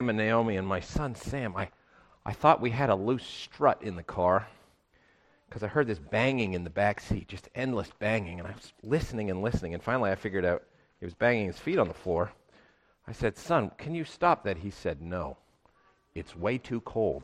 Sam and Naomi and my son Sam, I thought we had a loose strut in the car because I heard this banging in the back seat, just endless banging, and I was listening, and finally I figured out he was banging his feet on the floor. I said, "Son, can you stop that?" He said, "No, it's way too cold."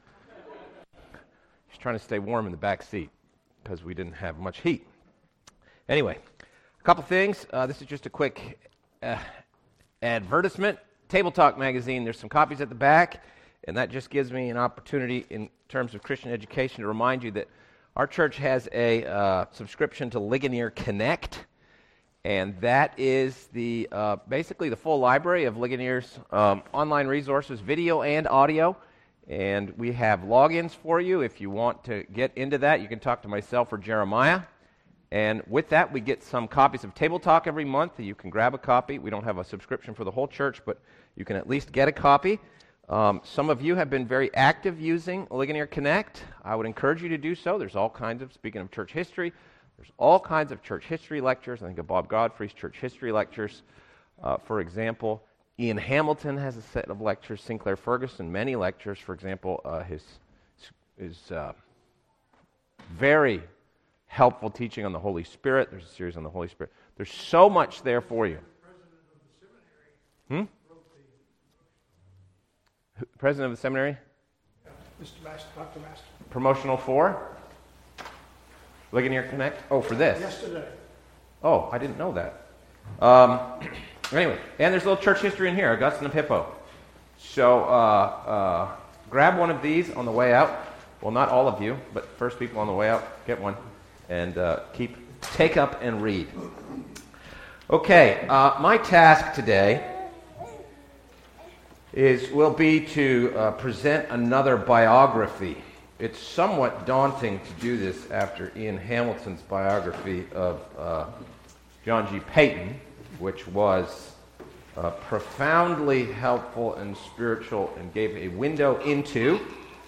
He's trying to stay warm in the back seat because we didn't have much heat. Anyway, a couple things. This is just a quick advertisement. Table Talk magazine, there's some copies at the back, and that just gives me an opportunity in terms of Christian education to remind you that our church has a subscription to Ligonier Connect, and that is the basically the full library of Ligonier's online resources, video and audio, and we have logins for you. If you want to get into that, you can talk to myself or Jeremiah. And with that, we get some copies of Table Talk every month. You can grab a copy. We don't have a subscription for the whole church, but you can at least get a copy. Some of you have been very active using Ligonier Connect. I would encourage you to do so. There's all kinds of, speaking of church history, there's all kinds of church history lectures. I think of Bob Godfrey's church history lectures. For example, Ian Hamilton has a set of lectures. Sinclair Ferguson, many lectures. For example, his very helpful teaching on the Holy Spirit. There's a series on the Holy Spirit. There's so much there for you. President of the seminary? Mr. Master, Dr. Master. Promotional for? Ligonier Connect? Oh, for this? Yesterday. Oh, I didn't know that. Anyway, and there's a little church history in here, Augustine of Hippo. So grab one of these on the way out. Well, not all of you, but first people on the way out, get one. And take up and read. Okay, my task today will be to present another biography. It's somewhat daunting to do this after Ian Hamilton's biography of John G. Paton, which was profoundly helpful and spiritual and gave a window into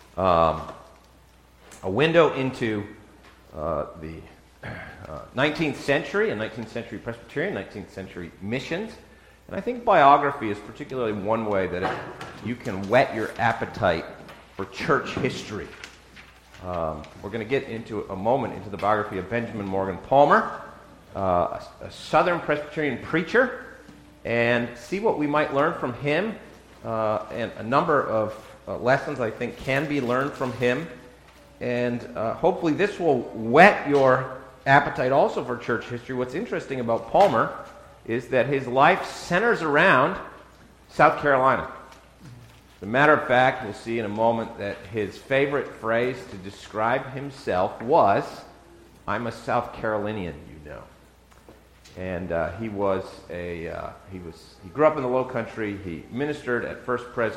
the 19th century and 19th century Presbyterian, 19th century missions. And I think biography is particularly one way that you can whet your appetite for church history. We're going to get into a moment into the biography of Benjamin Morgan Palmer, a Southern Presbyterian preacher, and see what we might learn from him. And a number of lessons I think can be learned from him. And hopefully this will whet your appetite also for church history. What's interesting about Palmer is that his life centers around South Carolina. As a matter of fact, we'll see in a moment that his favorite phrase to describe himself was, "I'm a South Carolinian, you know." And he grew up in the Low Country. He ministered at First Pres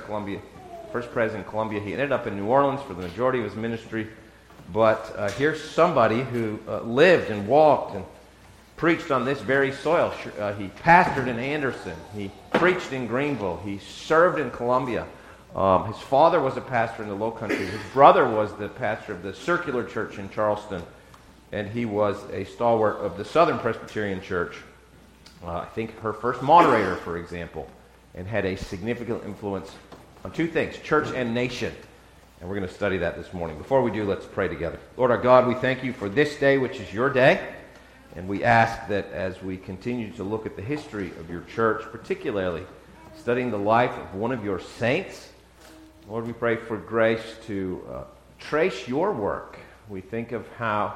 in Columbia. He ended up in New Orleans for the majority of his ministry. But here's somebody who lived and walked and preached on this very soil. He pastored in Anderson. He preached in Greenville. He served in Columbia. His father was a pastor in the Low Country. His brother was the pastor of the Circular Church in Charleston. And he was a stalwart of the Southern Presbyterian Church. I think her first moderator, for example, and had a significant influence on two things, church and nation. And we're going to study that this morning. Before we do, let's pray together. Lord our God, we thank you for this day, which is your day. And we ask that as we continue to look at the history of your church, particularly studying the life of one of your saints, Lord, we pray for grace to trace your work. We think of how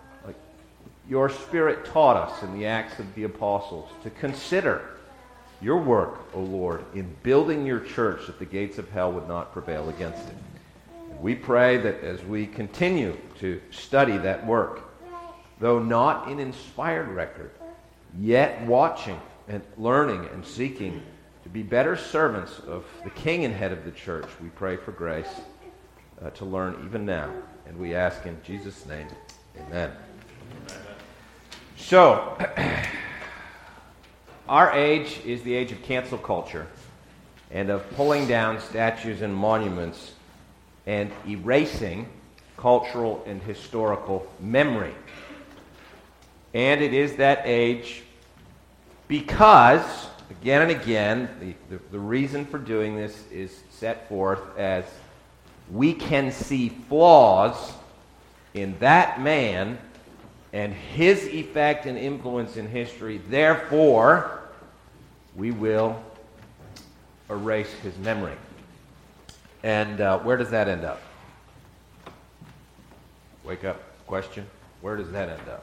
your Spirit taught us in the Acts of the Apostles to consider your work, O Lord, in building your church that the gates of hell would not prevail against it. And we pray that as we continue to study that work, though not in inspired record, yet watching and learning and seeking to be better servants of the King and head of the church, we pray for grace to learn even now. And we ask in Jesus' name, amen. So, our age is the age of cancel culture and of pulling down statues and monuments and erasing cultural and historical memory. And it is that age because again and again, the reason for doing this is set forth as we can see flaws in that man and his effect and influence in history. Therefore, we will erase his memory. And where does that end up? Wake up question. Where does that end up?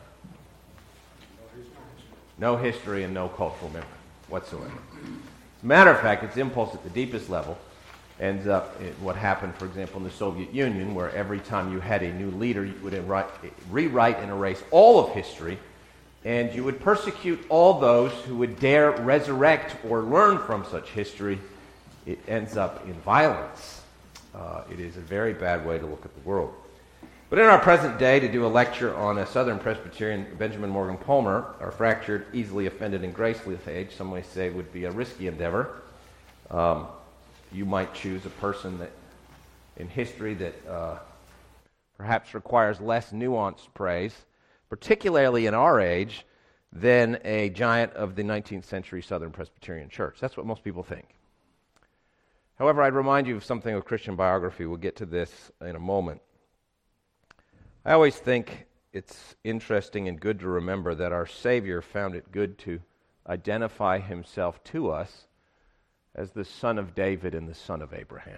No history and no cultural memory whatsoever. As a matter of fact, its impulse at the deepest level ends up in what happened, for example, in the Soviet Union, where every time you had a new leader, you would rewrite and erase all of history, and you would persecute all those who would dare resurrect or learn from such history. It ends up in violence. It is a very bad way to look at the world. But in our present day, to do a lecture on a Southern Presbyterian, Benjamin Morgan Palmer, our fractured, easily offended, and graceless age, some may say would be a risky endeavor. You might choose a person that, in history, that perhaps requires less nuanced praise, particularly in our age, than a giant of the 19th century Southern Presbyterian Church. That's what most people think. However, I'd remind you of something of Christian biography. We'll get to this in a moment. I always think it's interesting and good to remember that our Savior found it good to identify himself to us as the son of David and the son of Abraham.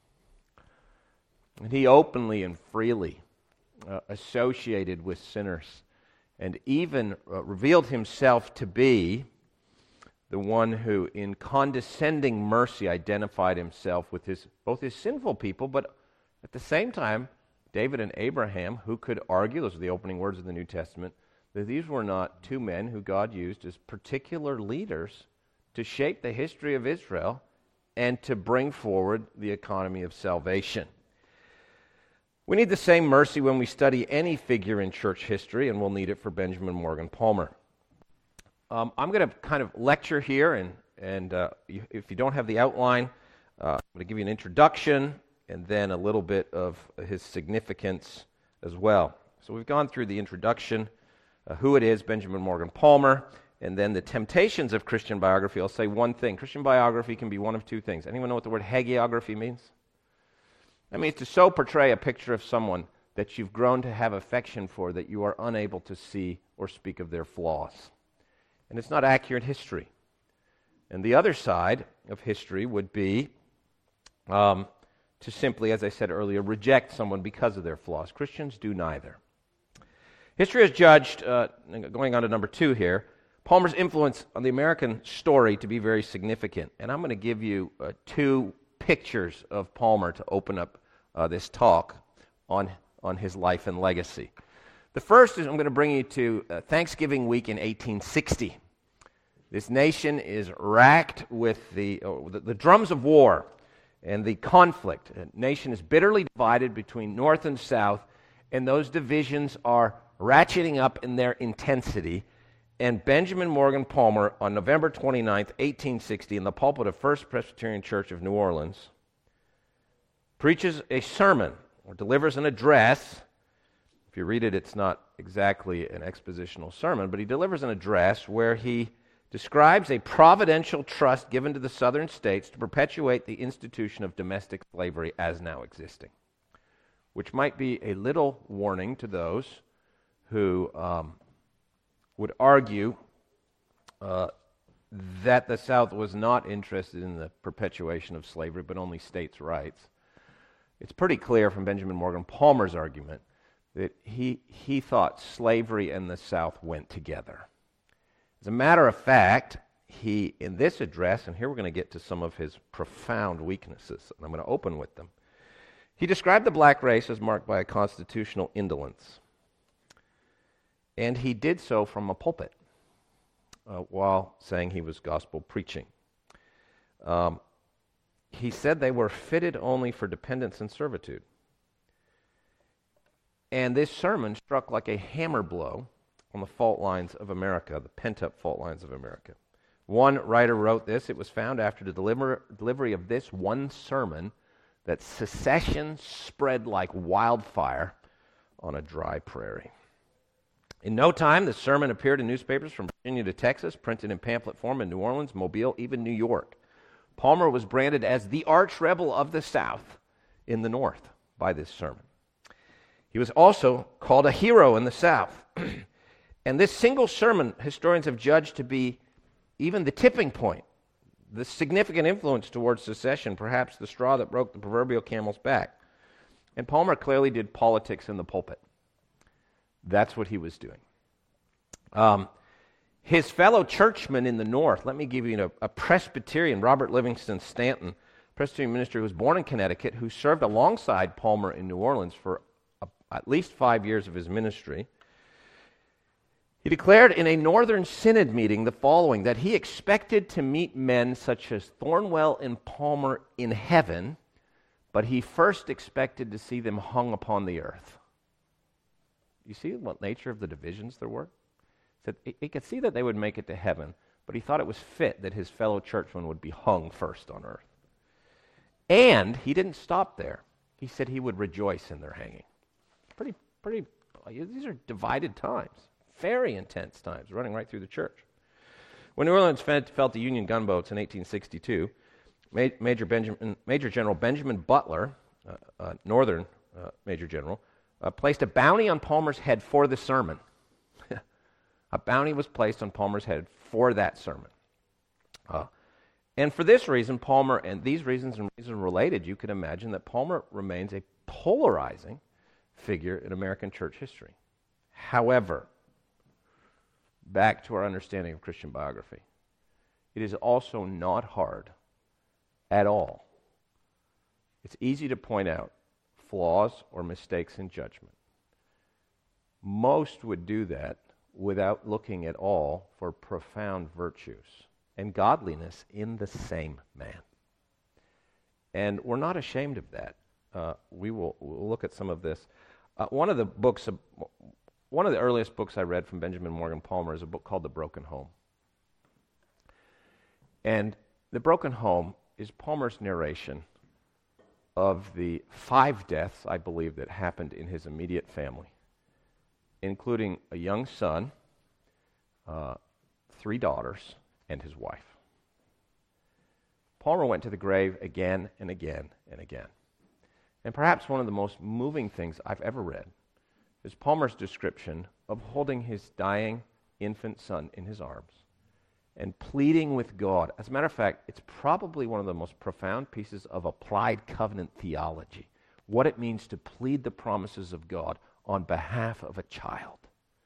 And he openly and freely associated with sinners and even revealed himself to be the one who, in condescending mercy, identified himself with both his sinful people, but at the same time, David and Abraham, who could argue, those are the opening words of the New Testament, that these were not two men who God used as particular leaders to shape the history of Israel and to bring forward the economy of salvation. We need the same mercy when we study any figure in church history, and we'll need it for Benjamin Morgan Palmer. I'm going to kind of lecture here, and if you don't have the outline, I'm going to give you an introduction and then a little bit of his significance as well. So we've gone through the introduction, who it is, Benjamin Morgan Palmer, and then the temptations of Christian biography. I'll say one thing. Christian biography can be one of two things. Anyone know what the word hagiography means? That means to so portray a picture of someone that you've grown to have affection for that you are unable to see or speak of their flaws. And it's not accurate history. And the other side of history would be to simply, as I said earlier, reject someone because of their flaws. Christians do neither. History has judged, going on to number 2 here, Palmer's influence on the American story to be very significant. And I'm going to give you 2 pictures of Palmer to open up this talk on his life and legacy. The first is I'm going to bring you to Thanksgiving week in 1860. This nation is racked with the drums of war and the conflict. The nation is bitterly divided between North and South, and those divisions are ratcheting up in their intensity. And Benjamin Morgan Palmer, on November 29th, 1860, in the pulpit of First Presbyterian Church of New Orleans, preaches a sermon or delivers an address. If you read it, it's not exactly an expositional sermon, but he delivers an address where he describes a providential trust given to the southern states to perpetuate the institution of domestic slavery as now existing, which might be a little warning to those who would argue that the South was not interested in the perpetuation of slavery, but only states' rights. It's pretty clear from Benjamin Morgan Palmer's argument that he thought slavery and the South went together. As a matter of fact, he, in this address, and here we're going to get to some of his profound weaknesses, and I'm going to open with them, he described the black race as marked by a constitutional indolence. And he did so from a pulpit while saying he was gospel preaching. He said they were fitted only for dependence and servitude. And this sermon struck like a hammer blow on the fault lines of America, the pent-up fault lines of America. One writer wrote this: it was found after the delivery of this one sermon that secession spread like wildfire on a dry prairie. In no time, the sermon appeared in newspapers from Virginia to Texas, printed in pamphlet form in New Orleans, Mobile, even New York. Palmer was branded as the arch rebel of the South in the North by this sermon. He was also called a hero in the South. And this single sermon, historians have judged to be even the tipping point, the significant influence towards secession, perhaps the straw that broke the proverbial camel's back. And Palmer clearly did politics in the pulpit. That's what he was doing. His fellow churchman in the North, let me give you a Presbyterian, Robert Livingston Stanton, Presbyterian minister who was born in Connecticut, who served alongside Palmer in New Orleans for at least 5 years of his ministry. He declared in a Northern Synod meeting the following, that he expected to meet men such as Thornwell and Palmer in heaven, but he first expected to see them hung upon the earth. You see what nature of the divisions there were? He said he could see that they would make it to heaven, but he thought it was fit that his fellow churchmen would be hung first on earth. And he didn't stop there. He said he would rejoice in their hanging. These are divided times. Very intense times, running right through the church. When New Orleans felt the Union gunboats in 1862, Major General Benjamin Butler, Northern Major General, placed a bounty on Palmer's head for the sermon. A bounty was placed on Palmer's head for that sermon. And for this reason, Palmer, and these reasons and reasons related, you can imagine that Palmer remains a polarizing figure in American church history. However, back to our understanding of Christian biography, it is also not hard at all. It's easy to point out flaws or mistakes in judgment. Most would do that without looking at all for profound virtues and godliness in the same man. And we're not ashamed of that. We'll look at some of this. One of the earliest books I read from Benjamin Morgan Palmer is a book called The Broken Home. And The Broken Home is Palmer's narration of the 5 deaths, I believe, that happened in his immediate family, including a young son, 3 daughters, and his wife. Palmer went to the grave again and again and again. And perhaps one of the most moving things I've ever read is Palmer's description of holding his dying infant son in his arms and pleading with God. As a matter of fact, it's probably one of the most profound pieces of applied covenant theology, what it means to plead the promises of God on behalf of a child.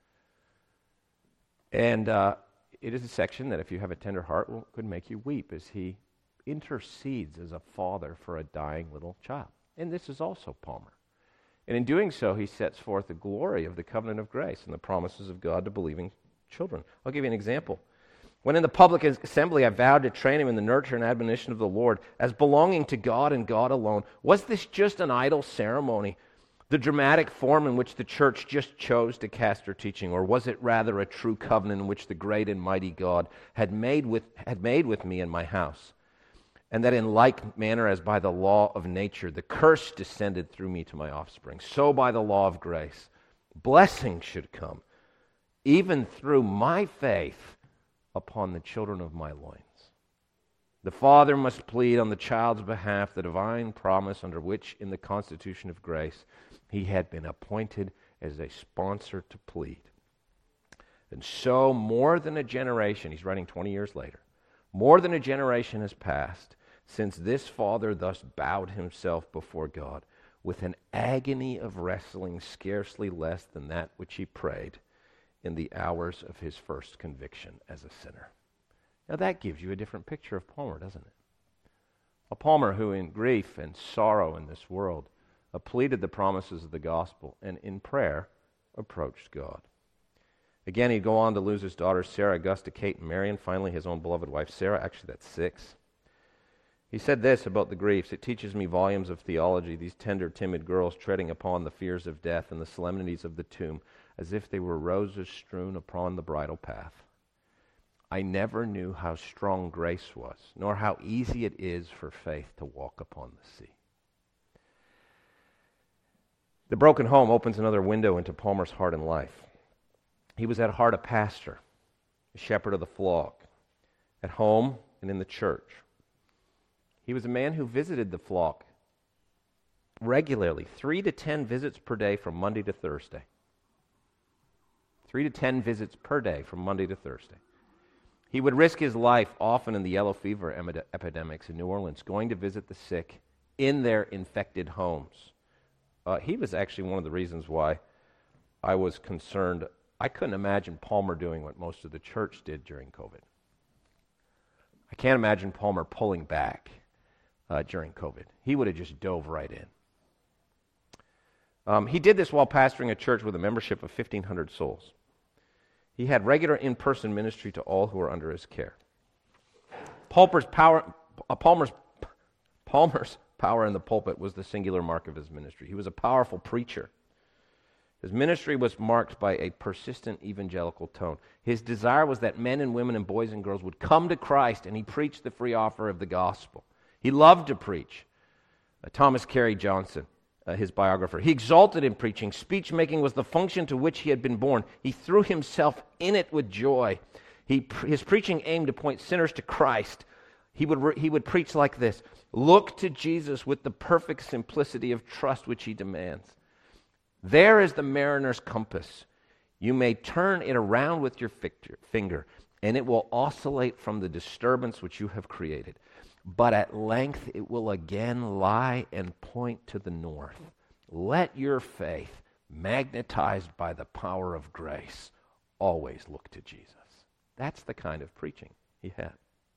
And it is a section that, if you have a tender heart, could make you weep as he intercedes as a father for a dying little child. And this is also Palmer. And in doing so, he sets forth the glory of the covenant of grace and the promises of God to believing children. I'll give you an example. When in the public assembly I vowed to train him in the nurture and admonition of the Lord as belonging to God and God alone, was this just an idle ceremony, the dramatic form in which the church just chose to cast her teaching, or was it rather a true covenant in which the great and mighty God had made with me in my house? And that in like manner as by the law of nature the curse descended through me to my offspring, so by the law of grace blessing should come, even through my faith, upon the children of my loins. The father must plead on the child's behalf the divine promise under which in the constitution of grace he had been appointed as a sponsor to plead. And so more than a generation, he's writing 20 years later, more than a generation has passed since this father thus bowed himself before God with an agony of wrestling scarcely less than that which he prayed in the hours of his first conviction as a sinner. Now that gives you a different picture of Palmer, doesn't it? A Palmer who in grief and sorrow in this world pleaded the promises of the gospel and in prayer approached God. Again, he'd go on to lose his daughters Sarah, Augusta, Kate, and Mary, and finally his own beloved wife Sarah. Actually, that's 6. He said this about the griefs: it teaches me volumes of theology, these tender, timid girls treading upon the fears of death and the solemnities of the tomb, as if they were roses strewn upon the bridal path. I never knew how strong grace was, nor how easy it is for faith to walk upon the sea. The Broken Home opens another window into Palmer's heart and life. He was at heart a pastor, a shepherd of the flock, at home and in the church. He was a man who visited the flock regularly, 3 to 10 visits per day from Monday to Thursday. 3 to 10 visits per day from Monday to Thursday. He would risk his life often in the yellow fever epidemics in New Orleans, going to visit the sick in their infected homes. He was actually one of the reasons why I was concerned. I couldn't imagine Palmer doing what most of the church did during COVID. I can't imagine Palmer pulling back during COVID. He would have just dove right in. He did this while pastoring a church with a membership of 1,500 souls. He had regular in-person ministry to all who were under his care. Palmer's power in the pulpit was the singular mark of his ministry. He was a powerful preacher. His ministry was marked by a persistent evangelical tone. His desire was that men and women and boys and girls would come to Christ, and he preached the free offer of the gospel. He loved to preach. Thomas Carey Johnson, his biographer, he exalted in preaching. Speech-making was the function to which he had been born. He threw himself in it with joy. His preaching aimed to point sinners to Christ. He would preach like this: look to Jesus with the perfect simplicity of trust which he demands. There is the mariner's compass. You may turn it around with your finger, and it will oscillate from the disturbance which you have created. But at length it will again lie and point to the north. Let your faith, magnetized by the power of grace, always look to Jesus. That's the kind of preaching he had.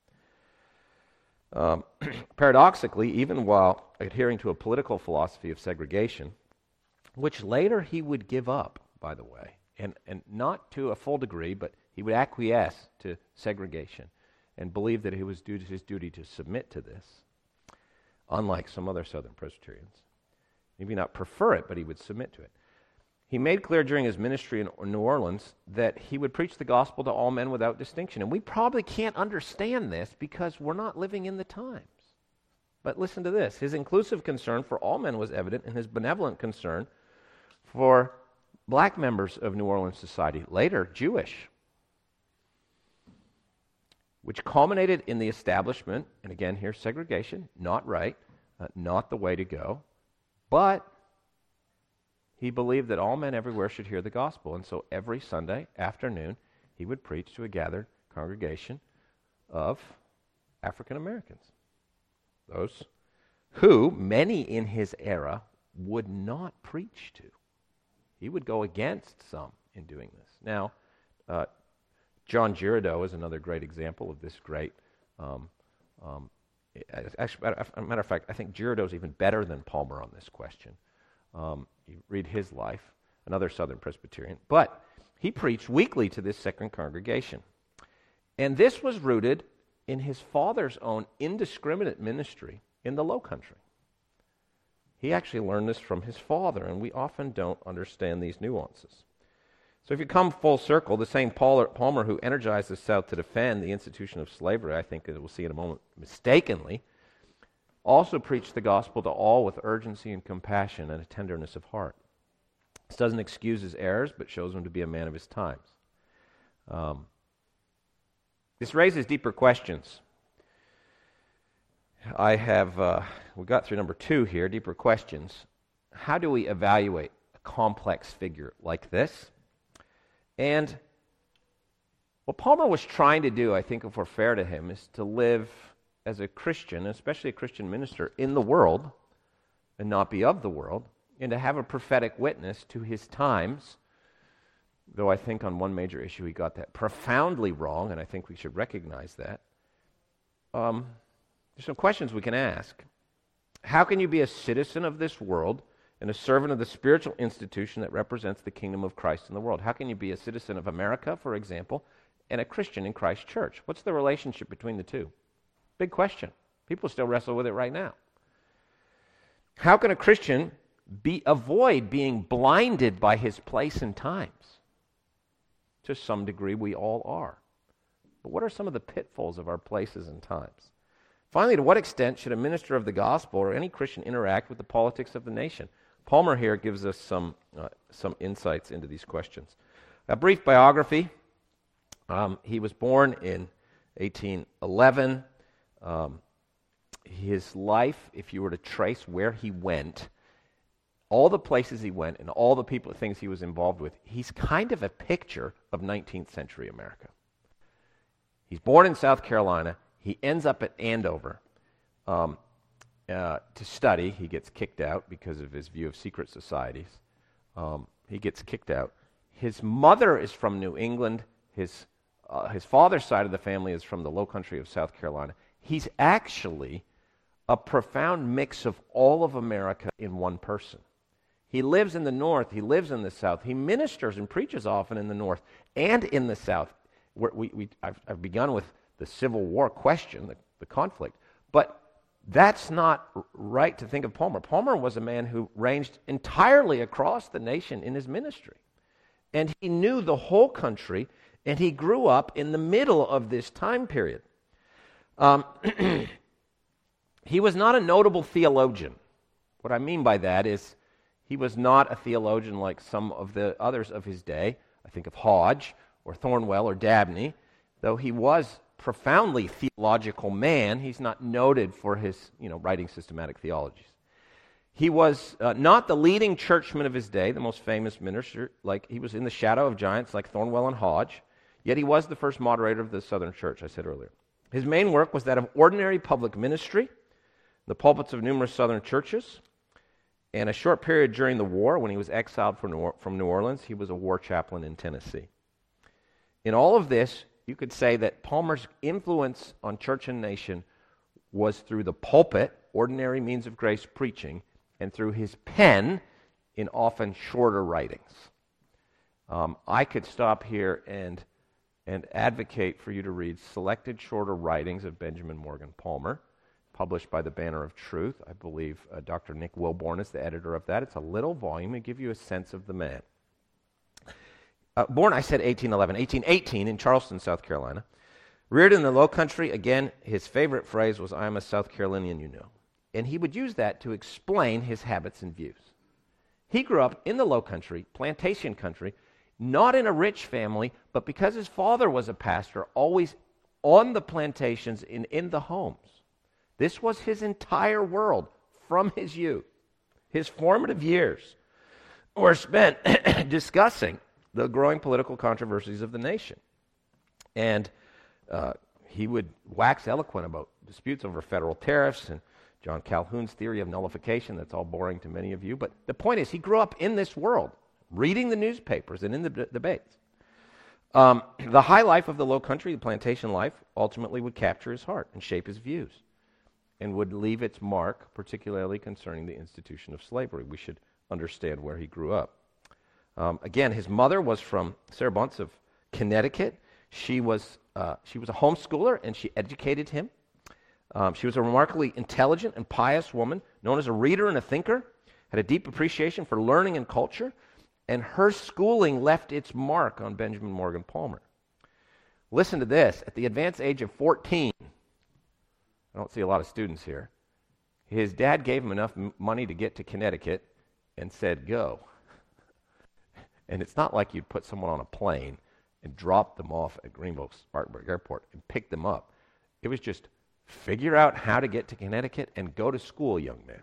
Paradoxically, even while adhering to a political philosophy of segregation, which later he would give up, by the way, and not to a full degree, but he would acquiesce to segregation and believe that it was his duty to submit to this, unlike some other Southern Presbyterians. Maybe not prefer it, but he would submit to it. He made clear during his ministry in New Orleans that he would preach the gospel to all men without distinction. And we probably can't understand this because we're not living in the times. But listen to this. His inclusive concern for all men was evident in his benevolent concern for black members of New Orleans society, later Jewish, which culminated in the establishment, and again here segregation, not right, not the way to go, but he believed that all men everywhere should hear the gospel, and so every Sunday afternoon he would preach to a gathered congregation of African Americans, those who many in his era would not preach to. He would go against some in doing this. Now, John Girardeau is another great example of this great. Actually, as a matter of fact, I think Girardeau is even better than Palmer on this question. You read his life, another Southern Presbyterian. But he preached weekly to this second congregation. And this was rooted in his father's own indiscriminate ministry in the Low Country. He actually learned this from his father, and we often don't understand these nuances. So if you come full circle, the same Palmer who energized the South to defend the institution of slavery, I think, as we'll see in a moment, mistakenly, also preached the gospel to all with urgency and compassion and a tenderness of heart. This doesn't excuse his errors, but shows him to be a man of his times. This raises deeper questions. We got through number 2 here, deeper questions. How do we evaluate a complex figure like this? And what Palmer was trying to do, I think if we're fair to him, is to live as a Christian, especially a Christian minister, in the world and not be of the world, and to have a prophetic witness to his times, though I think on one major issue he got that profoundly wrong, and I think we should recognize that. There's some questions we can ask. How can you be a citizen of this world and a servant of the spiritual institution that represents the kingdom of Christ in the world? How can you be a citizen of America, for example, and a Christian in Christ's church? What's the relationship between the two? Big question. People still wrestle with it right now. How can a Christian avoid being blinded by his place and times? To some degree, we all are. But what are some of the pitfalls of our places and times? Finally, to what extent should a minister of the gospel or any Christian interact with the politics of the nation? Palmer here gives us some insights into these questions. A brief biography He was born in 1811. His life, if you were to trace where he went, all the places he went and all the things he was involved with, he's kind of a picture of 19th century America. He's born in South Carolina. He ends up at Andover to study. He gets kicked out because of his view of secret societies. He gets kicked out. His mother is from New England. His father's side of the family is from the low country of South Carolina. He's actually a profound mix of all of America in one person. He lives in the North. He lives in the South. He ministers and preaches often in the North and in the South. I've begun with the Civil War question, the conflict, but that's not right to think of Palmer. Palmer was a man who ranged entirely across the nation in his ministry, and he knew the whole country, and he grew up in the middle of this time period. He was not a notable theologian. What I mean by that is he was not a theologian like some of the others of his day. I think of Hodge or Thornwell or Dabney. Though he was profoundly theological man, he's not noted for his, writing systematic theologies. He was not the leading churchman of his day, the most famous minister. Like he was in the shadow of giants like Thornwell and Hodge. Yet he was the first moderator of the Southern Church, I said earlier. His main work was that of ordinary public ministry, the pulpits of numerous Southern churches, and a short period during the war, when he was exiled from New Orleans, he was a war chaplain in Tennessee. In all of this, you could say that Palmer's influence on church and nation was through the pulpit, ordinary means of grace preaching, and through his pen in often shorter writings. I could stop here and advocate for you to read selected shorter writings of Benjamin Morgan Palmer, published by the Banner of Truth. I believe Dr. Nick Wilborn is the editor of that. It's a little volume to give you a sense of the man. Born, I said 1818 in Charleston, South Carolina. Reared in the Low Country, again, his favorite phrase was, "I am a South Carolinian, you know." And he would use that to explain his habits and views. He grew up in the Low Country, plantation country, not in a rich family, but because his father was a pastor, always on the plantations in the homes. This was his entire world from his youth. His formative years were spent discussing the growing political controversies of the nation. And he would wax eloquent about disputes over federal tariffs and John Calhoun's theory of nullification. That's all boring to many of you. But the point is, he grew up in this world, reading the newspapers and in the debates. The high life of the Low Country, the plantation life, ultimately would capture his heart and shape his views, and would leave its mark, particularly concerning the institution of slavery. We should understand where he grew up. Again, his mother was from Sarah Bunce of Connecticut. She was a homeschooler, and she educated him. She was a remarkably intelligent and pious woman, known as a reader and a thinker, had a deep appreciation for learning and culture, and her schooling left its mark on Benjamin Morgan Palmer. Listen to this. At the advanced age of 14, I don't see a lot of students here, his dad gave him enough money to get to Connecticut and said, "Go." And it's not like you'd put someone on a plane and drop them off at Greenville-Spartanburg Airport and pick them up. It was just figure out how to get to Connecticut and go to school, young man.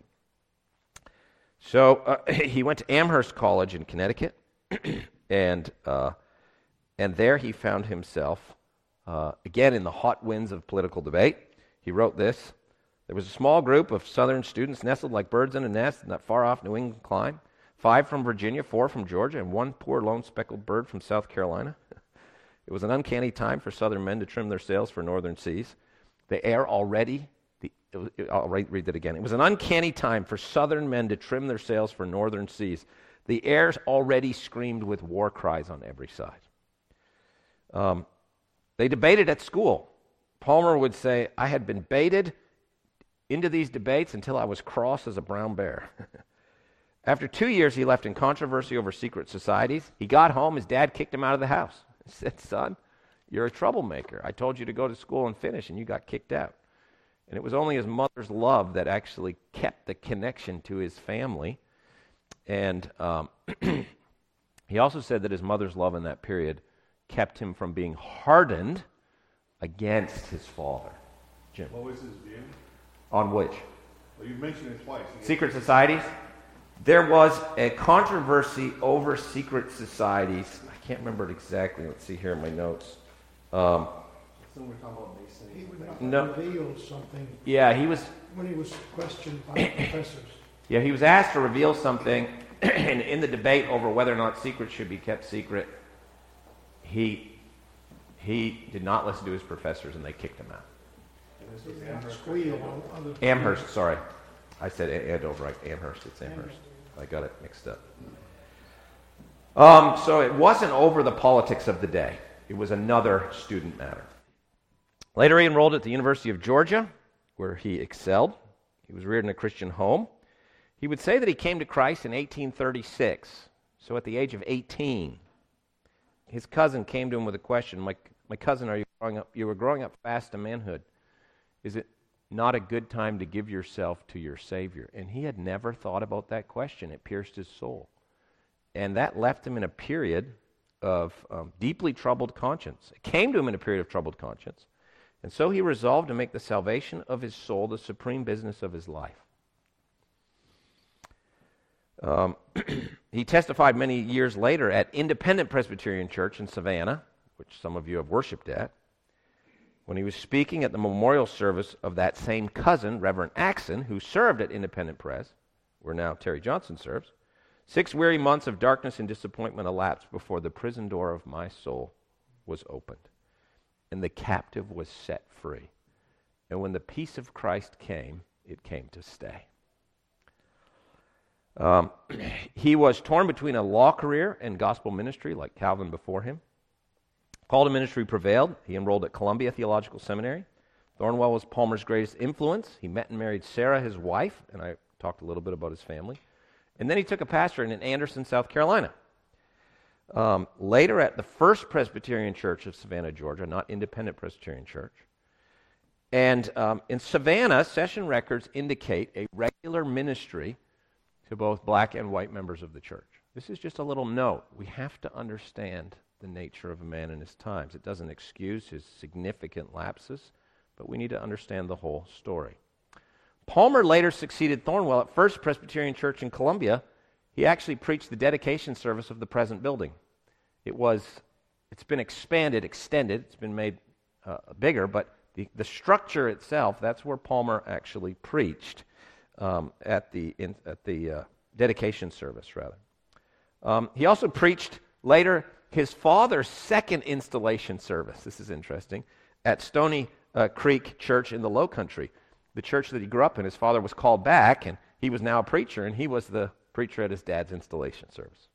So he went to Amherst College in Connecticut, and there he found himself, again, in the hot winds of political debate. He wrote this: "There was a small group of Southern students nestled like birds in a nest in that far-off New England clime. 5 from Virginia, 4 from Georgia, and 1 poor lone speckled bird from South Carolina. It was an uncanny time for Southern men to trim their sails for northern seas. I'll read that again. It was an uncanny time for Southern men to trim their sails for northern seas. The air already screamed with war cries on every side." They debated at school. Palmer would say, "I had been baited into these debates until I was cross as a brown bear." After 2 years, he left in controversy over secret societies. He got home. His dad kicked him out of the house. He said, "Son, you're a troublemaker. I told you to go to school and finish, and you got kicked out." And it was only his mother's love that actually kept the connection to his family. And he also said that his mother's love in that period kept him from being hardened against his father. Jim. What was his view? On which? Well, you mentioned it twice. Secret societies? There was a controversy over secret societies. I can't remember it exactly. Let's see here in my notes. So we're talking about Masonry. He would not No. reveal something Yeah, he was when he was questioned by professors. Yeah, he was asked to reveal something, and in the debate over whether or not secrets should be kept secret, he did not listen to his professors, and they kicked him out. And this He was would not Amherst. squeal on other Amherst, sorry. I said Andover, right? Amherst, it's Amherst. I got it mixed up. So it wasn't over the politics of the day. It was another student matter. Later he enrolled at the University of Georgia, where he excelled. He was reared in a Christian home. He would say that he came to Christ in 1836. So at the age of 18, his cousin came to him with a question. My cousin, are you growing up? You were growing up fast to manhood. Is it not a good time to give yourself to your Savior? And he had never thought about that question. It pierced his soul. And that left him in a period of deeply troubled conscience. It came to him in a period of troubled conscience. And so he resolved to make the salvation of his soul the supreme business of his life. He testified many years later at Independent Presbyterian Church in Savannah, which some of you have worshiped at, when he was speaking at the memorial service of that same cousin, Reverend Axon, who served at Independent Pres, where now Terry Johnson serves. 6 weary months of darkness and disappointment elapsed before the prison door of my soul was opened, and the captive was set free. And when the peace of Christ came, it came to stay. He was torn between a law career and gospel ministry, like Calvin before him. Call to ministry prevailed. He enrolled at Columbia Theological Seminary. Thornwell was Palmer's greatest influence. He met and married Sarah, his wife, and I talked a little bit about his family. And then he took a pastorate in Anderson, South Carolina. Later at the First Presbyterian Church of Savannah, Georgia, not Independent Presbyterian Church. And in Savannah, session records indicate a regular ministry to both black and white members of the church. This is just a little note. We have to understand the nature of a man in his times. It doesn't excuse his significant lapses, but we need to understand the whole story. Palmer later succeeded Thornwell at First Presbyterian Church in Columbia. He actually preached the dedication service of the present building. It's been extended, it's been made bigger, but the structure itself, that's where Palmer actually preached at the dedication service, rather. He also preached later his father's second installation service. This is interesting. At Stony Creek Church in the Low Country, the church that he grew up in. His father was called back, and he was now a preacher, and he was the preacher at his dad's installation service.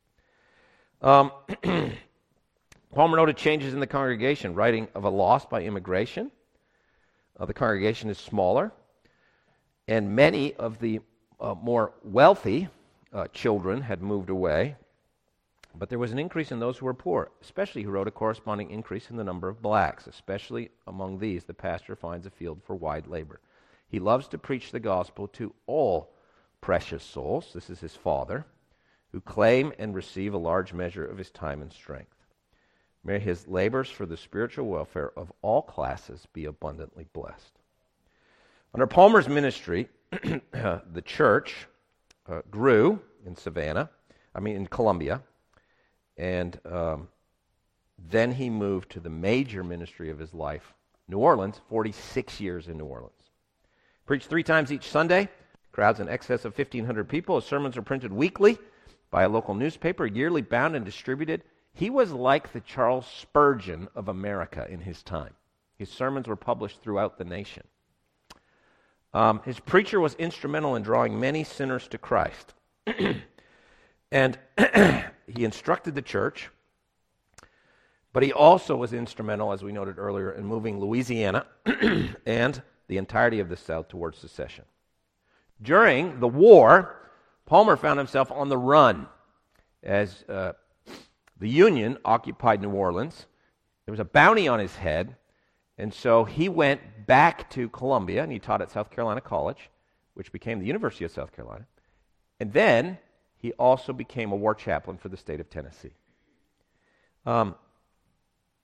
Palmer noted changes in the congregation, writing of a loss by immigration. The congregation is smaller, and many of the more wealthy children had moved away, but there was an increase in those who were poor, especially who wrote a corresponding increase in the number of blacks. Especially among these, the pastor finds a field for wide labor. He loves to preach the gospel to all precious souls, this is his father, who claim and receive a large measure of his time and strength. May his labors for the spiritual welfare of all classes be abundantly blessed. Under Palmer's ministry, the church grew in Columbia, and then he moved to the major ministry of his life, New Orleans, 46 years in New Orleans. Preached 3 times each Sunday, crowds in excess of 1,500 people. His sermons are printed weekly by a local newspaper, yearly bound and distributed. He was like the Charles Spurgeon of America in his time. His sermons were published throughout the nation. His preacher was instrumental in drawing many sinners to Christ. And he instructed the church, but he also was instrumental, as we noted earlier, in moving Louisiana and the entirety of the South towards secession. During the war, Palmer found himself on the run as the Union occupied New Orleans. There was a bounty on his head, and so he went back to Columbia, and he taught at South Carolina College, which became the University of South Carolina. And then he also became a war chaplain for the state of Tennessee.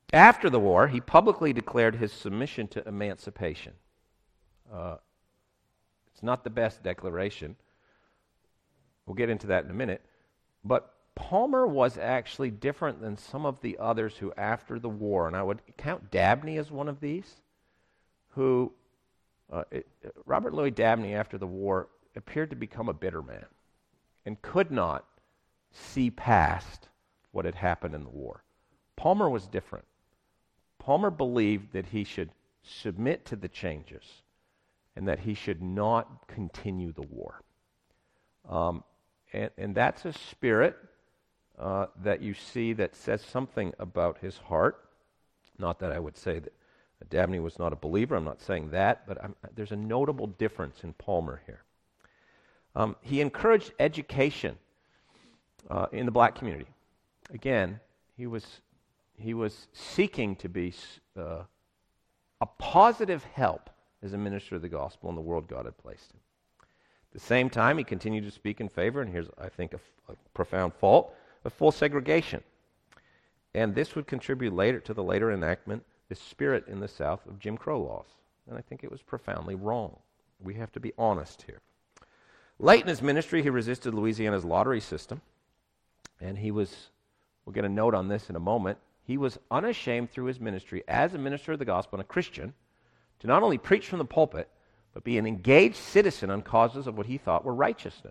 After the war, he publicly declared his submission to emancipation. It's not the best declaration. We'll get into that in a minute. But Palmer was actually different than some of the others who, after the war, and I would count Dabney as one of these, who, Robert Louis Dabney, after the war, appeared to become a bitter man and could not see past what had happened in the war. Palmer was different. Palmer believed that he should submit to the changes and that he should not continue the war. And that's a spirit that you see that says something about his heart. Not that I would say that Dabney was not a believer. I'm not saying that, but there's a notable difference in Palmer here. He encouraged education in the black community. Again, he was seeking to be a positive help as a minister of the gospel in the world God had placed him. At the same time, he continued to speak in favor, and here's, I think, a profound fault, of full segregation. And this would contribute to the later enactment, this spirit in the South of Jim Crow laws. And I think it was profoundly wrong. We have to be honest here. Late in his ministry, he resisted Louisiana's lottery system, and we'll get a note on this in a moment, he was unashamed through his ministry as a minister of the gospel and a Christian to not only preach from the pulpit, but be an engaged citizen on causes of what he thought were righteousness.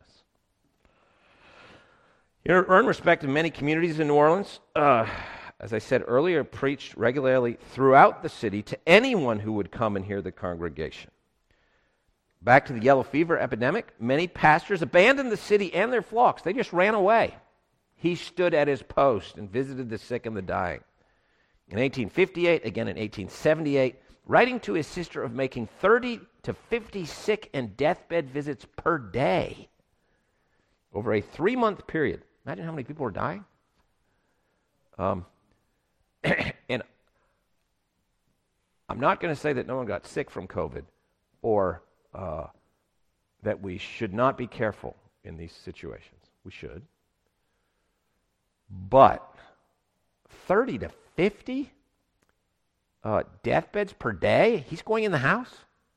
He earned respect in many communities in New Orleans. As I said earlier, preached regularly throughout the city to anyone who would come and hear the congregation. Back to the yellow fever epidemic, many pastors abandoned the city and their flocks. They just ran away. He stood at his post and visited the sick and the dying. In 1858, again in 1878, writing to his sister of making 30 to 50 sick and deathbed visits per day over a 3-month period. Imagine how many people were dying. And I'm not going to say that no one got sick from COVID or that we should not be careful in these situations. We should. But 30 to 50 deathbeds per day, he's going in the house?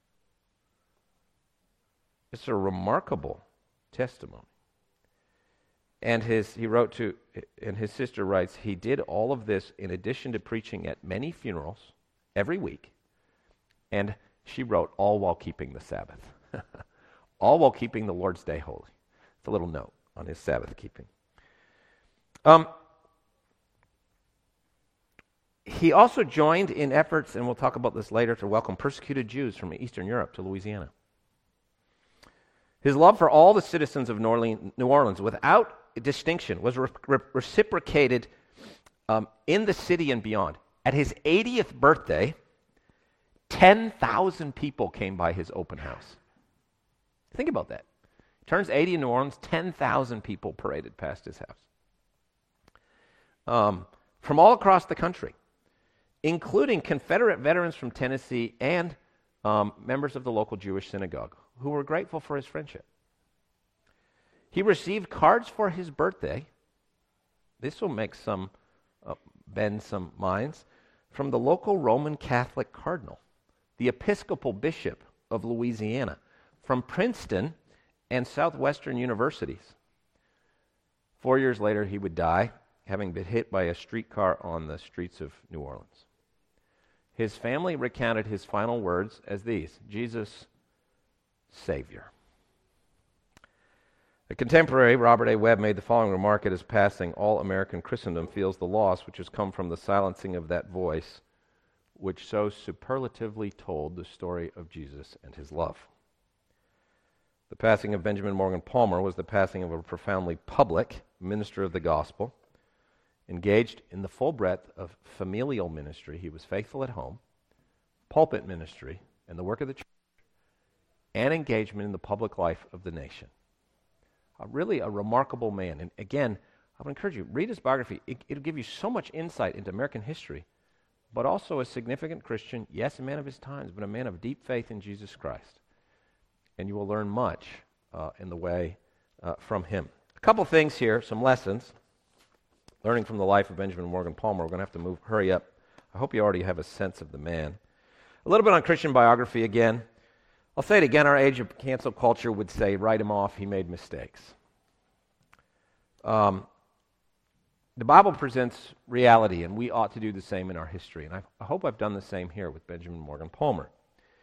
It's a remarkable testimony. And he wrote to, and his sister writes, he did all of this in addition to preaching at many funerals every week. And she wrote, all while keeping the Sabbath. All while keeping the Lord's Day holy. It's a little note on his Sabbath keeping. He also joined in efforts, and we'll talk about this later, to welcome persecuted Jews from Eastern Europe to Louisiana. His love for all the citizens of New Orleans, without distinction, was reciprocated in the city and beyond. At his 80th birthday, 10,000 people came by his open house. Think about that. He turns 80 in New Orleans, 10,000 people paraded past his house. From all across the country, including Confederate veterans from Tennessee and members of the local Jewish synagogue, who were grateful for his friendship. He received cards for his birthday. This will make bend some minds, from the local Roman Catholic cardinal, the Episcopal Bishop of Louisiana, from Princeton and Southwestern universities. 4 years later, he would die, having been hit by a streetcar on the streets of New Orleans. His family recounted his final words as these: Jesus, Savior. A contemporary, Robert A. Webb, made the following remark at his passing: all American Christendom feels the loss which has come from the silencing of that voice which so superlatively told the story of Jesus and his love. The passing of Benjamin Morgan Palmer was the passing of a profoundly public minister of the gospel, engaged in the full breadth of familial ministry. He was faithful at home, pulpit ministry, and the work of the church, and engagement in the public life of the nation. Really a remarkable man. And again, I would encourage you, read his biography. It'll give you so much insight into American history, but also a significant Christian, yes, a man of his times, but a man of deep faith in Jesus Christ. And you will learn much in the way from him. A couple things here, some lessons. Learning from the life of Benjamin Morgan Palmer. We're going to have to hurry up I hope you already have a sense of the man. A little bit on Christian biography again. I'll say it again, our age of cancel culture would say, write him off, he made mistakes. The Bible presents reality, and we ought to do the same in our history. And I hope I've done the same here with Benjamin Morgan Palmer.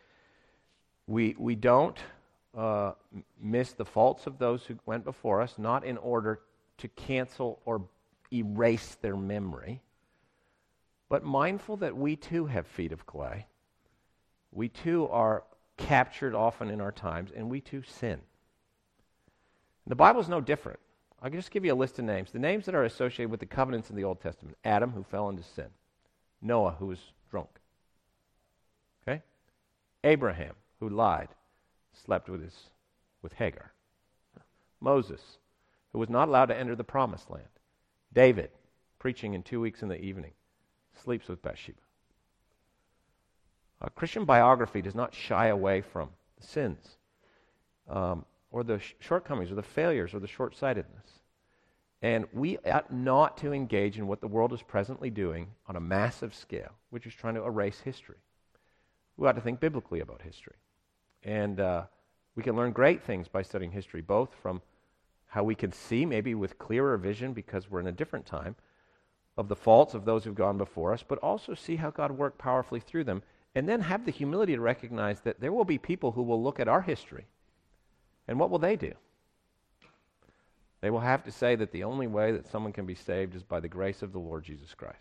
We don't miss the faults of those who went before us, not in order to cancel or erase their memory, but mindful that we too have feet of clay. We too are captured often in our times, and we too sin. The Bible's no different. I'll just give you a list of names. The names that are associated with the covenants in the Old Testament. Adam, who fell into sin. Noah, who was drunk. Okay? Abraham, who lied, slept with Hagar. Moses, who was not allowed to enter the promised land. David, preaching in 2 weeks in the evening, sleeps with Bathsheba. Christian biography does not shy away from the sins or the shortcomings or the failures or the short-sightedness. And we ought not to engage in what the world is presently doing on a massive scale, which is trying to erase history. We ought to think biblically about history. And we can learn great things by studying history, both from how we can see, maybe with clearer vision because we're in a different time, of the faults of those who've gone before us, but also see how God worked powerfully through them, and then have the humility to recognize that there will be people who will look at our history, and what will they do? They will have to say that the only way that someone can be saved is by the grace of the Lord Jesus Christ.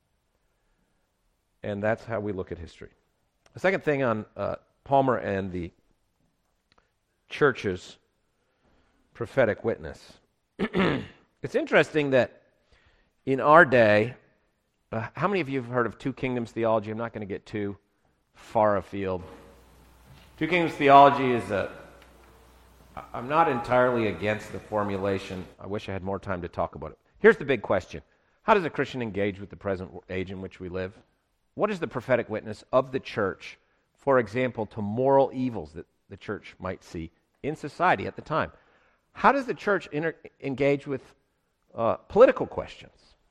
And that's how we look at history. The second thing on Palmer and the church's prophetic witness. It's interesting that in our day, how many of you have heard of two kingdoms theology? I'm not going to get too far afield. Two kingdoms theology is I'm not entirely against the formulation. I wish I had more time to talk about it. Here's the big question. How does a Christian engage with the present age in which we live? What is the prophetic witness of the church, for example, to moral evils that the church might see in society at the time? How does the church engage with political questions?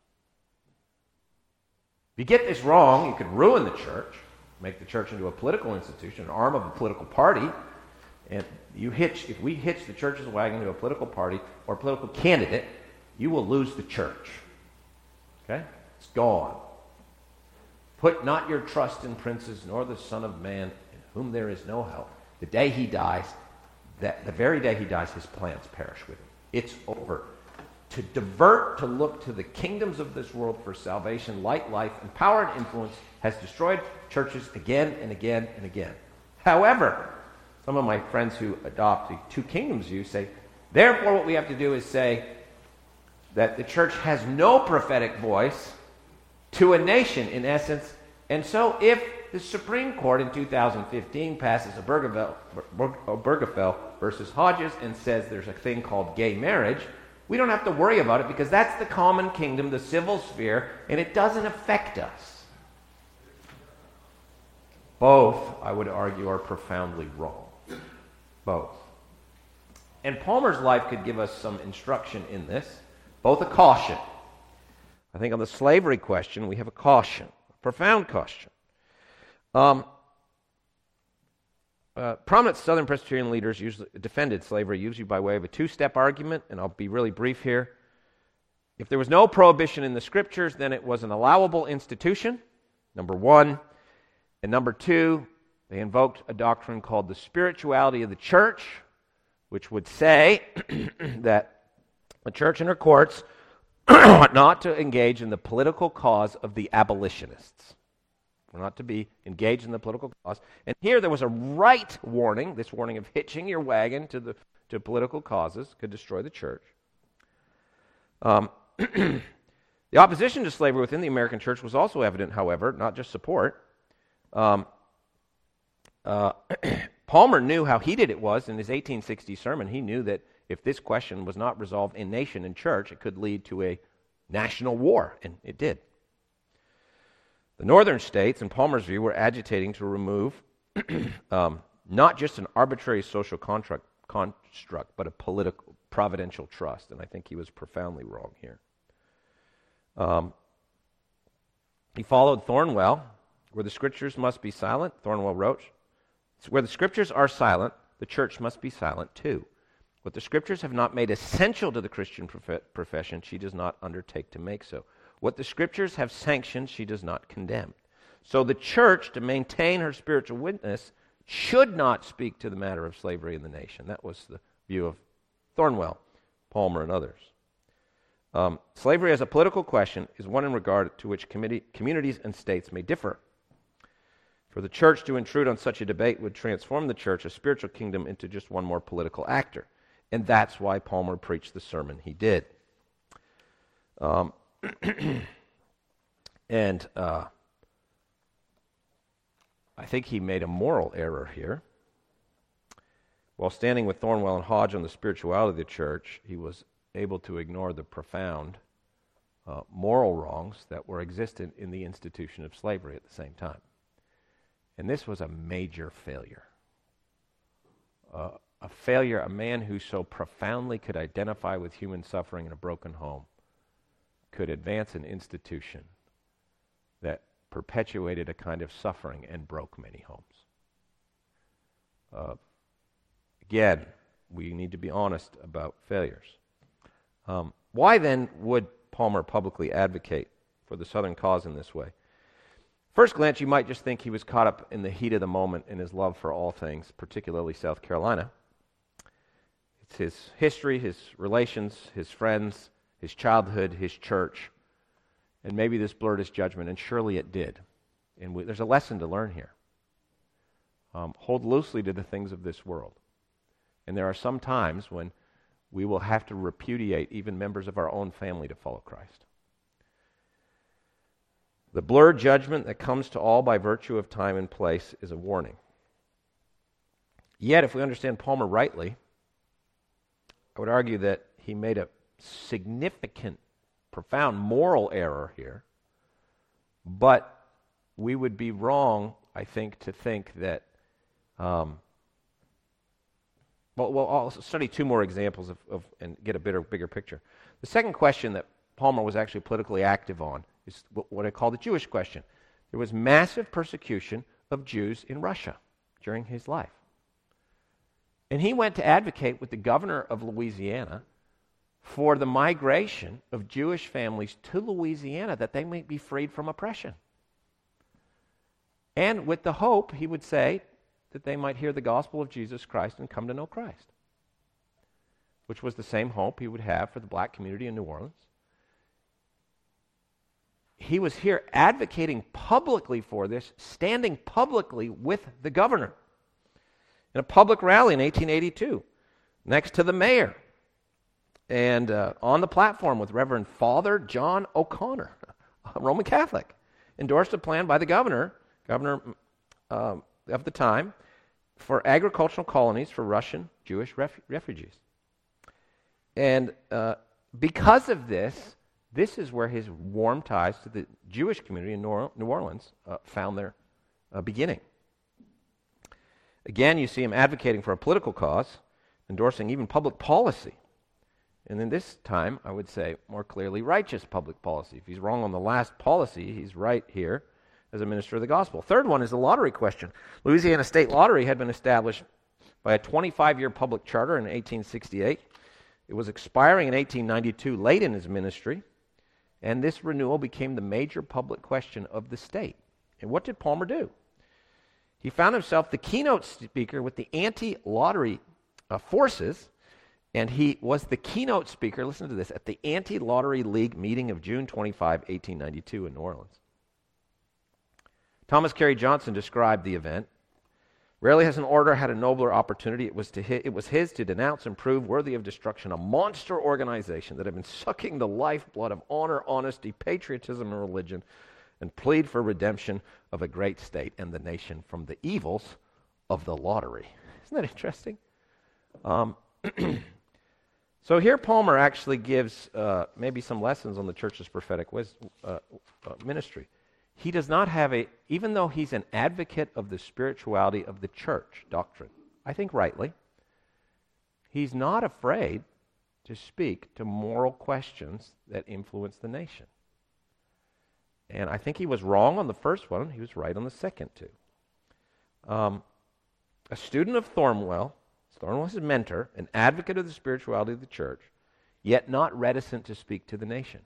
If you get this wrong, you could ruin the church, make the church into a political institution, an arm of a political party. And if we hitch the church's wagon to a political party or a political candidate, you will lose the church. Okay? It's gone. Put not your trust in princes, nor the Son of Man, in whom there is no help. The day he dies, the very day he dies, his plans perish with him. It's over. To divert, to look to the kingdoms of this world for salvation, light, life, and power and influence has destroyed churches again and again and again. However, some of my friends who adopt the two kingdoms view say, therefore what we have to do is say that the church has no prophetic voice to a nation, in essence. And so if the Supreme Court in 2015 passes a Obergefell versus Hodges and says there's a thing called gay marriage, we don't have to worry about it because that's the common kingdom, the civil sphere, and it doesn't affect us. Both, I would argue, are profoundly wrong. Both. And Palmer's life could give us some instruction in this, both a caution. I think on the slavery question, we have a caution, a profound caution. Prominent Southern Presbyterian leaders usually defended slavery usually by way of a two-step argument, and I'll be really brief here. If there was no prohibition in the Scriptures, then it was an allowable institution, number one. And number two, they invoked a doctrine called the spirituality of the church, which would say that the church and her courts ought not to engage in the political cause of the abolitionists. We're not to be engaged in the political cause. And here there was a right warning, this warning of hitching your wagon to political causes could destroy the church. The opposition to slavery within the American church was also evident, however, not just support. Palmer knew how heated it was in his 1860 sermon. He knew that if this question was not resolved in nation and church, it could lead to a national war, and it did. The northern states, in Palmer's view, were agitating to remove not just an arbitrary social construct, but a political, providential trust, and I think he was profoundly wrong here. He followed Thornwell, where the scriptures must be silent, Thornwell wrote, where the scriptures are silent, the church must be silent too. What the scriptures have not made essential to the Christian profession, she does not undertake to make so. What the scriptures have sanctioned, she does not condemn. So the church, to maintain her spiritual witness, should not speak to the matter of slavery in the nation. That was the view of Thornwell, Palmer, and others. Slavery as a political question is one in regard to which communities and states may differ. For the church to intrude on such a debate would transform the church, a spiritual kingdom, into just one more political actor. And that's why Palmer preached the sermon he did. And I think he made a moral error here. While standing with Thornwell and Hodge on the spirituality of the church, he was able to ignore the profound moral wrongs that were existent in the institution of slavery at the same time. And this was a major failure. A failure, a man who so profoundly could identify with human suffering in a broken home could advance an institution that perpetuated a kind of suffering and broke many homes. Again, we need to be honest about failures. Why then would Palmer publicly advocate for the Southern cause in this way? First glance, you might just think he was caught up in the heat of the moment in his love for all things, particularly South Carolina. It's his history, his relations, his friends, his childhood, his church, and maybe this blurred his judgment, and surely it did. And there's a lesson to learn here. Hold loosely to the things of this world. And there are some times when we will have to repudiate even members of our own family to follow Christ. The blurred judgment that comes to all by virtue of time and place is a warning. Yet, if we understand Palmer rightly, I would argue that he made a significant, profound moral error here, but we would be wrong, I think, to think that well, I'll study two more examples of and get a bigger picture. The second question that Palmer was actually politically active on is what I call the Jewish question. There was massive persecution of Jews in Russia during his life. And he went to advocate with the governor of Louisiana for the migration of Jewish families to Louisiana that they might be freed from oppression. And with the hope, he would say, that they might hear the gospel of Jesus Christ and come to know Christ, which was the same hope he would have for the black community in New Orleans. He was here advocating publicly for this, standing publicly with the governor in a public rally in 1882 next to the mayor and on the platform with Reverend Father John O'Connor, a Roman Catholic, endorsed a plan by the governor of the time for agricultural colonies for Russian Jewish refugees. And because of this, this is where his warm ties to the Jewish community in New Orleans found their beginning. Again, you see him advocating for a political cause, endorsing even public policy. And in this time, I would say, more clearly, righteous public policy. If he's wrong on the last policy, he's right here as a minister of the gospel. Third one is the lottery question. Louisiana State Lottery had been established by a 25-year public charter in 1868. It was expiring in 1892, late in his ministry, and this renewal became the major public question of the state. And what did Palmer do? He found himself the keynote speaker with the anti-lottery forces, and he was the keynote speaker, listen to this, at the Anti-Lottery League meeting of June 25, 1892 in New Orleans. Thomas Carey Johnson described the event. Rarely has an orator had a nobler opportunity. It was his to denounce and prove worthy of destruction a monster organization that had been sucking the lifeblood of honor, honesty, patriotism, and religion, and plead for redemption of a great state and the nation from the evils of the lottery. Isn't that interesting? So here Palmer actually gives maybe some lessons on the church's prophetic ministry. He does not have even though he's an advocate of the spirituality of the church doctrine, I think rightly, he's not afraid to speak to moral questions that influence the nation. And I think he was wrong on the first one. He was right on the second, too. A student of Thornwell, Thornwell's his mentor, an advocate of the spirituality of the church, yet not reticent to speak to the nation.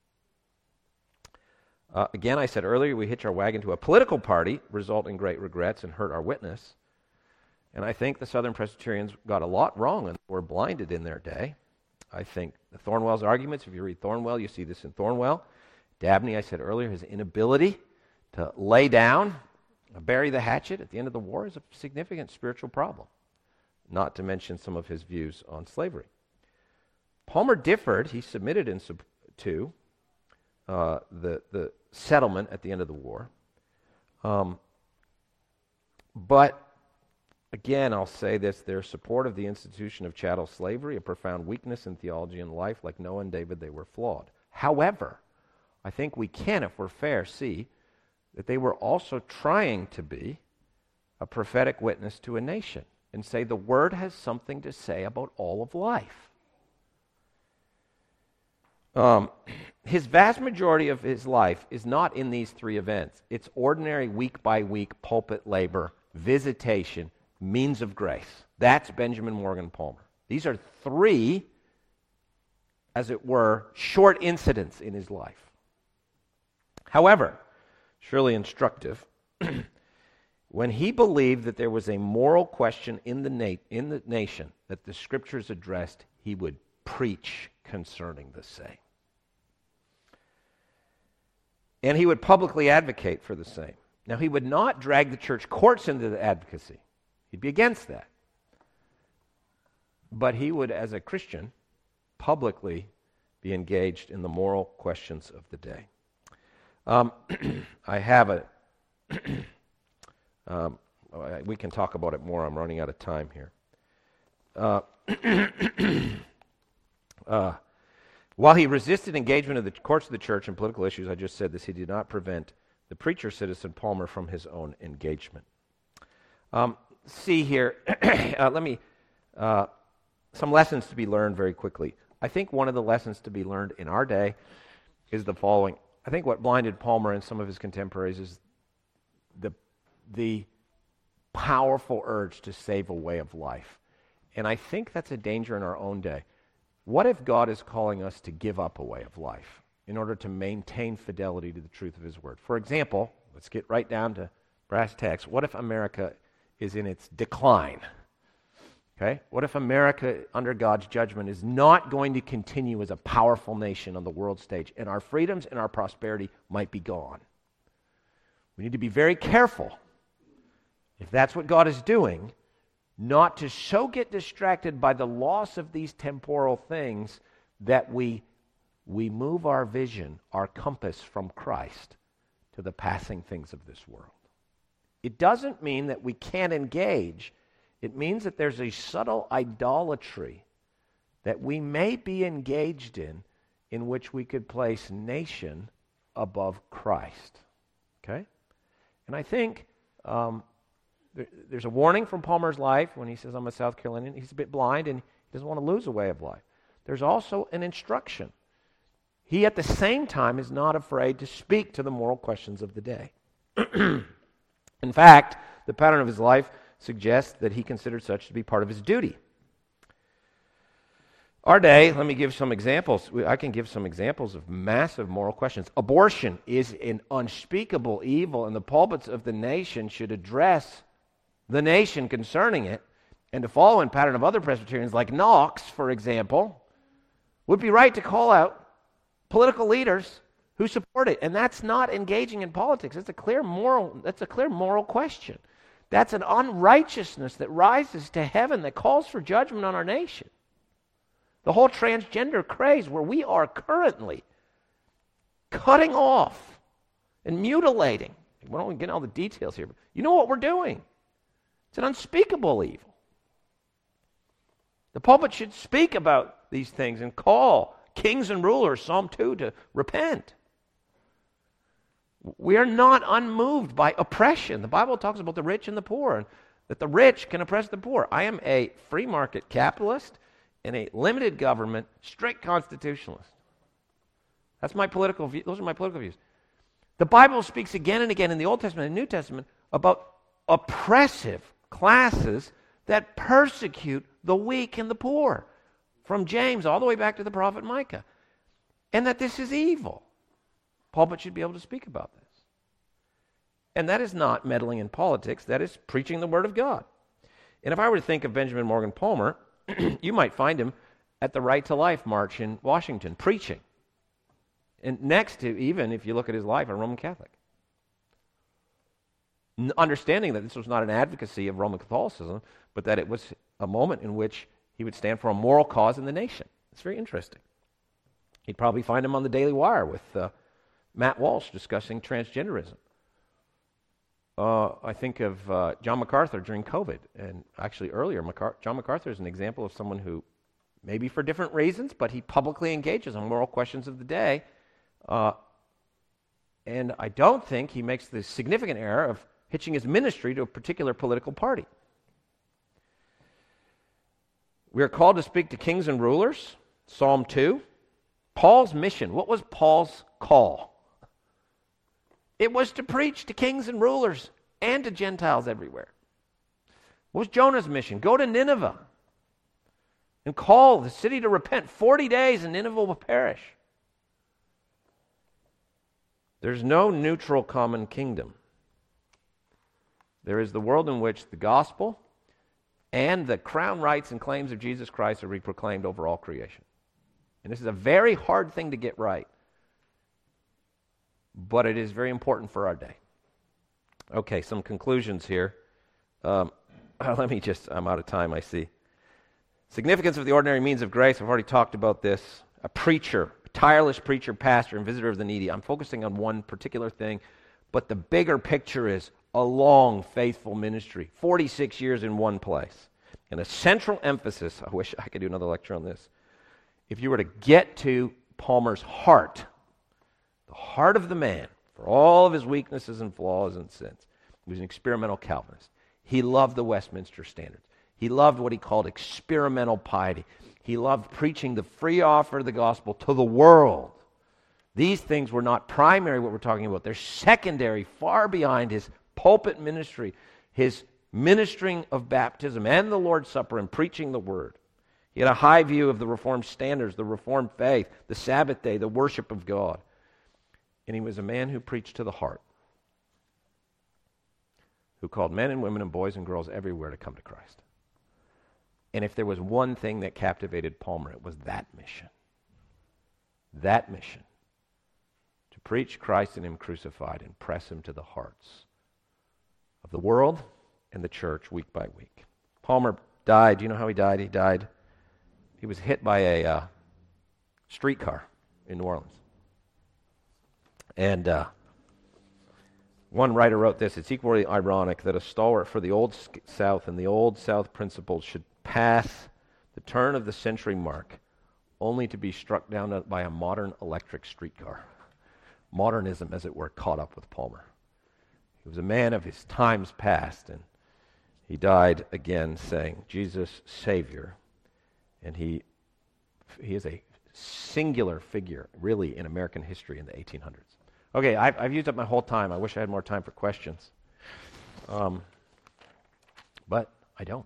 Again, I said earlier, we hitch our wagon to a political party, result in great regrets, and hurt our witness. And I think the Southern Presbyterians got a lot wrong and were blinded in their day. I think the Thornwell's arguments, if you read Thornwell, you see this in Thornwell. Dabney, I said earlier, his inability to lay down, bury the hatchet at the end of the war is a significant spiritual problem, not to mention some of his views on slavery. Palmer differed. He submitted to the settlement at the end of the war. But again, I'll say this, their support of the institution of chattel slavery, a profound weakness in theology and life, like Noah and David, they were flawed. However, I think we can, if we're fair, see that they were also trying to be a prophetic witness to a nation and say the Word has something to say about all of life. His vast majority of his life is not in these three events. It's ordinary week-by-week pulpit labor, visitation, means of grace. That's Benjamin Morgan Palmer. These are three, as it were, short incidents in his life. However, surely instructive, when he believed that there was a moral question in the nation that the Scriptures addressed, he would preach concerning the same. And he would publicly advocate for the same. Now, he would not drag the church courts into the advocacy. He'd be against that. But he would, as a Christian, publicly be engaged in the moral questions of the day. I have we can talk about it more. I'm running out of time here. While he resisted engagement of the courts of the church in political issues, I just said this, he did not prevent the preacher citizen Palmer from his own engagement. See here, some lessons to be learned very quickly. I think one of the lessons to be learned in our day is the following. I think what blinded Palmer and some of his contemporaries is the powerful urge to save a way of life. And I think that's a danger in our own day. What if God is calling us to give up a way of life in order to maintain fidelity to the truth of His Word? For example, let's get right down to brass tacks. What if America is in its decline? Okay? What if America, under God's judgment, is not going to continue as a powerful nation on the world stage, and our freedoms and our prosperity might be gone? We need to be very careful, if that's what God is doing, not to so get distracted by the loss of these temporal things that we move our vision, our compass from Christ to the passing things of this world. It doesn't mean that we can't engage. It means that there's a subtle idolatry that we may be engaged in which we could place nation above Christ. Okay? And I think there's a warning from Palmer's life when he says, I'm a South Carolinian. He's a bit blind and he doesn't want to lose a way of life. There's also an instruction. He, at the same time, is not afraid to speak to the moral questions of the day. In fact, the pattern of his life suggests that he considered such to be part of his duty. Our day, let me give some examples. I can give some examples of massive moral questions. Abortion is an unspeakable evil, and the pulpits of the nation should address the nation concerning it, and to follow in pattern of other Presbyterians like Knox, for example, would be right to call out political leaders who support it. And that's not engaging in politics. That's a clear moral question. That's an unrighteousness that rises to heaven that calls for judgment on our nation. The whole transgender craze where we are currently cutting off and mutilating. We don't get all the details here, but you know what we're doing. It's an unspeakable evil. The pulpit should speak about these things and call kings and rulers, Psalm 2, to repent. We are not unmoved by oppression. The Bible talks about the rich and the poor, and that the rich can oppress the poor. I am a free market capitalist and a limited government, strict constitutionalist. That's my political view. Those are my political views. The Bible speaks again and again in the Old Testament and New Testament about oppressive classes that persecute the weak and the poor, from James all the way back to the prophet Micah, and that this is evil. Pulpit should be able to speak about this. And that is not meddling in politics, that is preaching the Word of God. And if I were to think of Benjamin Morgan Palmer, you might find him at the Right to Life March in Washington, preaching. And next to, even if you look at his life, a Roman Catholic. Understanding that this was not an advocacy of Roman Catholicism, but that it was a moment in which he would stand for a moral cause in the nation. It's very interesting. You'd probably find him on the Daily Wire with Matt Walsh discussing transgenderism. I think of John MacArthur during COVID, and actually earlier, John MacArthur is an example of someone who, maybe for different reasons, but he publicly engages on moral questions of the day. And I don't think he makes the significant error of hitching his ministry to a particular political party. We are called to speak to kings and rulers, Psalm 2. Paul's mission, what was Paul's call? It was to preach to kings and rulers and to Gentiles everywhere. What was Jonah's mission? Go to Nineveh and call the city to repent. 40 days and Nineveh will perish. There's no neutral common kingdom. There is the world in which the gospel and the crown rights and claims of Jesus Christ are reproclaimed over all creation. And this is a very hard thing to get right, but it is very important for our day. Okay, some conclusions here. I'm out of time, I see. Significance of the ordinary means of grace, I've already talked about this. A preacher, a tireless preacher, pastor, and visitor of the needy. I'm focusing on one particular thing, but the bigger picture is a long, faithful ministry. 46 years in one place. And a central emphasis, I wish I could do another lecture on this. If you were to get to Palmer's heart, the heart of the man, for all of his weaknesses and flaws and sins, he was an experimental Calvinist. He loved the Westminster Standards. He loved what he called experimental piety. He loved preaching the free offer of the gospel to the world. These things were not primary, what we're talking about. They're secondary, far behind his pulpit ministry, his ministering of baptism and the Lord's Supper and preaching the Word. He had a high view of the Reformed standards, the Reformed faith, the Sabbath day, the worship of God. And he was a man who preached to the heart, who called men and women and boys and girls everywhere to come to Christ. And if there was one thing that captivated Palmer, it was that mission. That mission. To preach Christ and Him crucified and press Him to the hearts of the world and the church week by week. Palmer died. Do you know how he died? He was hit by a streetcar in New Orleans. And one writer wrote this: it's equally ironic that a stalwart for the Old South and the Old South principles should pass the turn of the century mark only to be struck down by a modern electric streetcar. Modernism, as it were, caught up with Palmer. He was a man of his times past, and he died again saying, Jesus, Savior. And he is a singular figure, really, in American history in the 1800s. Okay, I've used up my whole time. I wish I had more time for questions. But I don't.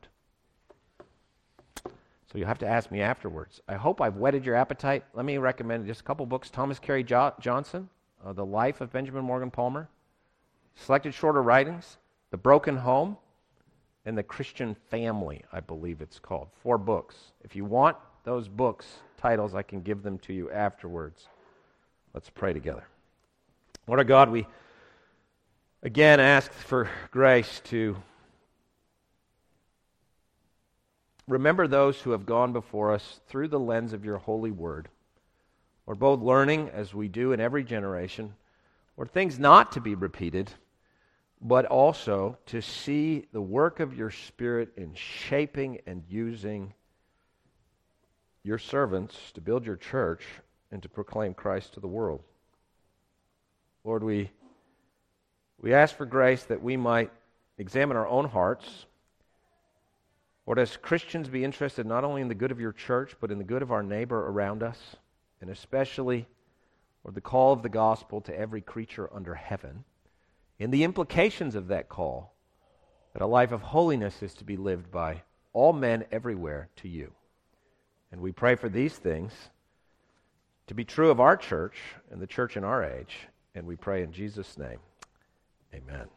So you'll have to ask me afterwards. I hope I've whetted your appetite. Let me recommend just a couple books. Thomas Carey Johnson, The Life of Benjamin Morgan Palmer. Selected Shorter Writings, The Broken Home, and The Christian Family, I believe it's called. 4 books. If you want those books, titles, I can give them to you afterwards. Let's pray together. Lord our God, we again ask for grace to remember those who have gone before us through the lens of your holy word. Lord, both learning, as we do in every generation, Lord, things not to be repeated, but also to see the work of your Spirit in shaping and using your servants to build your church and to proclaim Christ to the world. Lord, we ask for grace that we might examine our own hearts. Lord, as Christians, be interested not only in the good of your church, but in the good of our neighbor around us, and especially, or the call of the gospel to every creature under heaven, and the implications of that call, that a life of holiness is to be lived by all men everywhere to you. And we pray for these things to be true of our church and the church in our age, and we pray in Jesus' name. Amen.